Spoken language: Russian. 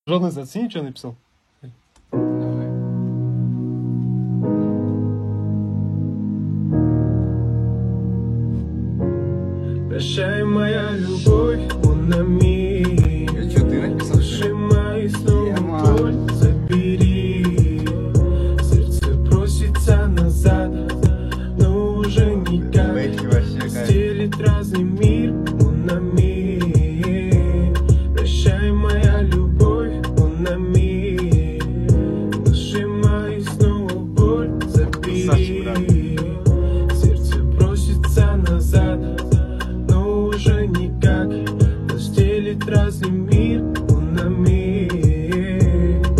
Жодный зацени, что написал? Давай. Прощай, моя любовь, монами. Что, ты написал? Сжимай снова боль, забери. Сердце просится назад, но уже никак. Бэки вообще кайф. Разделит разный мир, монами. Прощай, моя любовь, монами. Сжимай снова боль, Саша, брат. забери.